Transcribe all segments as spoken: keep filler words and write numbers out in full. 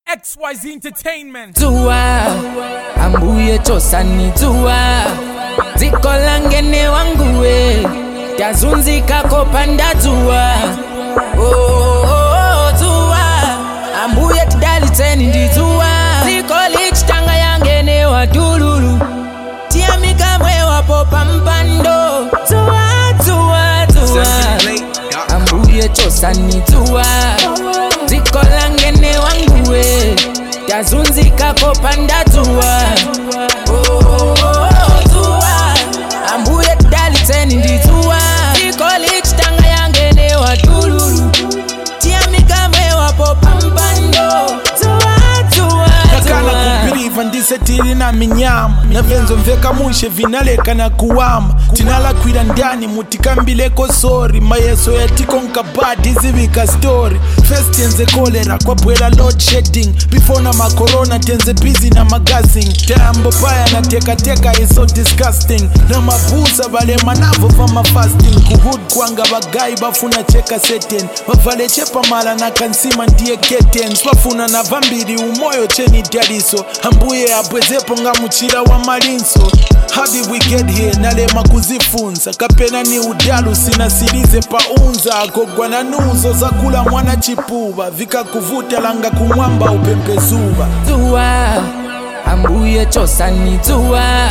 X Y Z Entertainment. Tuwa ambuye chosani tuwa zikolangene wanguwe yazunzika kopanda tuwa oh, oh, oh, tuwa ambuye tidali teni ndi tuwa zikolich tanga yangene wadululu tiamika mwe wapopa mpando tuwa tuwa tuwa ambuye chosani tuwa zikolangene wanguwe yazunzika kopanda tuwa oh, oh, oh, tuwa ambuye tidali teni ndi tuwa zikolich tanga yangene wadululu tiamika mwe wapopa mpando tuwa tuwa Nakana kubiriva ndise tiri na minyama na venzo mveka mushe vinaleka na kuwama tinala kwira ndani mutikambileko sori mayeso yatiko nkabadi zivika story first tenze kolera kwa bwela load shedding before na makorona tenze busy na magazine tambo paya na teka teka is so disgusting na mabusa vale manavo vama fasting kuhud kwanga bagai bafuna cheka setting wavale chepa mala na kansima ndiye ketens wafuna na vambiri umoyo cheni dadiso ambuye abwezepo nga muchira wa malinso. How did we get here? Nalema kuzifunza kapena ni udalu sinasilize paunza kogwa na nuzo za kula mwana chipuba vika kuvuta langa kumwamba upempezuba tuwa ambuye chosani tuwa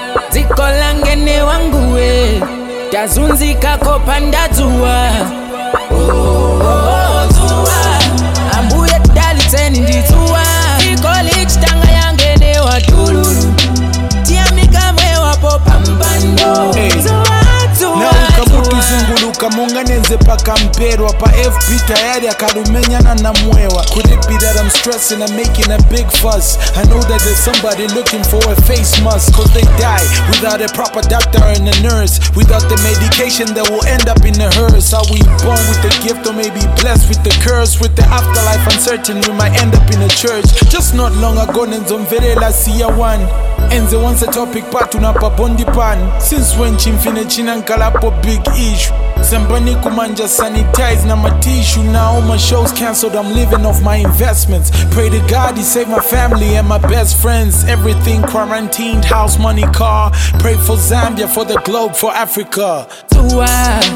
zikolangene wanguwe yazunzika kopanda tuwa oh, oh, oh, tuwa ambuye tidali teni ndi tuwa zikolich tanga yangene wadululu tiamika mwe wapopa mpando hey. Tuwa tuwa na ukamutu zunguluka munganenze paka mperwa pa F B tayari akarumenyana na mwewa. Could it be that I'm stressing and making a big fuss? I know that there's somebody looking for a face mask, cause they die without a proper doctor and a nurse, without the medication that will end up in a hearse. Are we born with the gift or maybe blessed with the curse? With the afterlife uncertain, we might end up in a church. Just not long ago nenzomverela siya one enze once a topic patu na pabondi pan since when chimfine china nkalapo big issue sambani kumanja sanitize na matishu. Now all my shows cancelled, I'm living off my investments. Pray to God he save my family and my best friends. Everything quarantined, house, money, car. Pray for Zambia, for the globe, for Africa. Tuwa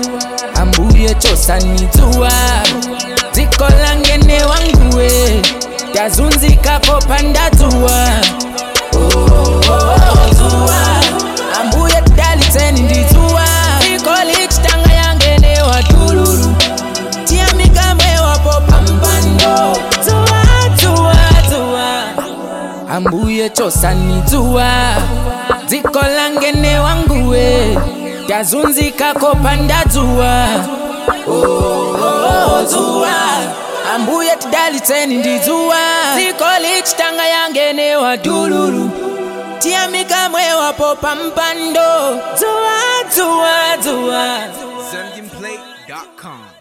ambuye chosani tuwa zikolangene wanguwe yazunzika kopanda tuwa oh, oh, oh, tuwa ambuye tidali teni ndi tuwa zikolich tanga yangene wadululu tiamika mwe wapopa mpando tuwa tuwa tuwa ambuye chosani tuwa zikolangene wanguwe yazunzika kopanda tuwa oh, oh, oh, tuwa ambuye tidali teni ndi tuwa zikolich tanga yangene wadululu tiamika mwe wapopa mpando tuwa tuwa tuwa Zambian Play dot com